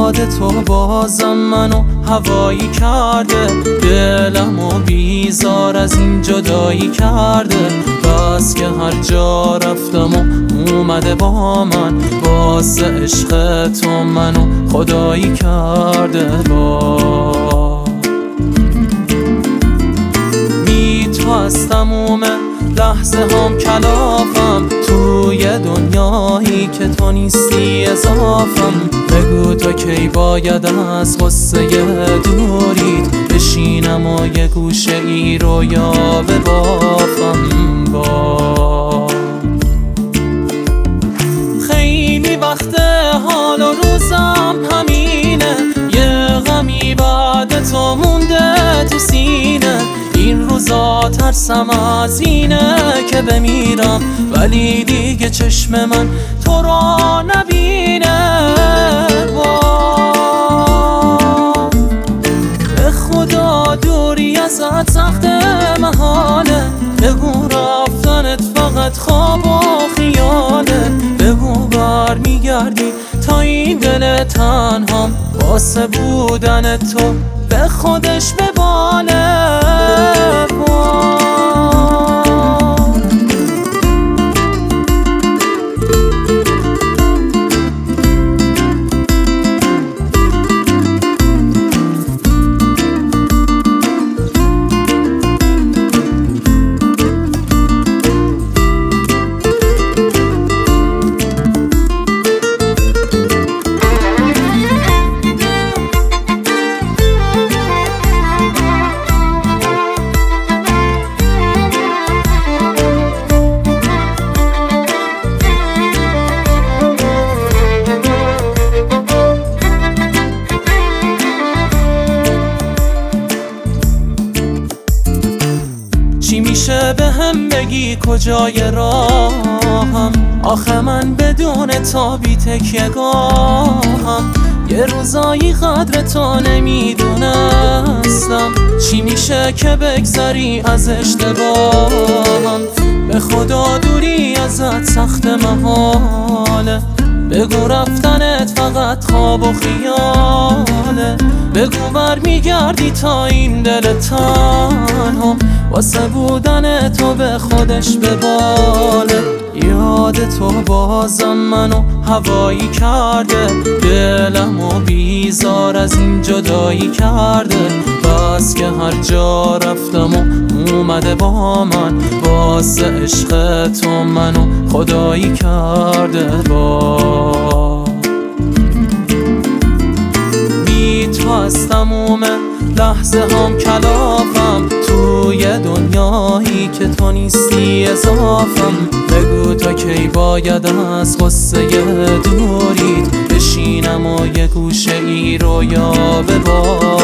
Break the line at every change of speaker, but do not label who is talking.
یاد تو بازم منو هوایی کرده، دلمو بیزار از این جدایی کرده. بس که هر جا رفتم و اومده با من، واسه عشق تو منو خدایی کرده. تو از تموم لحظه هم کلافم، توی دنیایی که تو نیستی اضافم. بگو تا کی باید از غصه دوریت بشینم و یه گوشه ای رو یا ببافم. خیلی وقت حال و روزم همینه، یه غمی بعد تو مونده تو سینه. این روزا ترسم از اینه که بمیرم، ولی دیگه چشم من تو را نبینه. به خدا دوری ازت سخت محاله، بگو رفتنت فقط خواب و خیاله. بگو برمیگردی تا این دل تنهام، واسه بودن تو به خودش بباله. چی میشه به هم بگی کجای راهم؟ آخه من بدون تا بی تکیه‌گاهم. یه روزایی قدر تو نمیدونستم، چی میشه که بگذری از اشتباهم؟ به خدا دوری ازت سخت محاله، بگو رفتنت فقط خواب و خیاله. بگو برمیگردی تا این دل تنها، واسه بودن تو به خودش بباله. یاد تو بازم منو هوایی کرده، دلمو بیزار از این جدایی کرده. بس که هر جا رفتم و اومده با من، واسه عشق تو منو خدایی کرده. تو از تموم لحظه هم کلافم، توی دنیایی که تو نیستی اضافم. بگو تا کی باید از غصه دوریت بشینم و یه گوشه ای رو یا ببافم.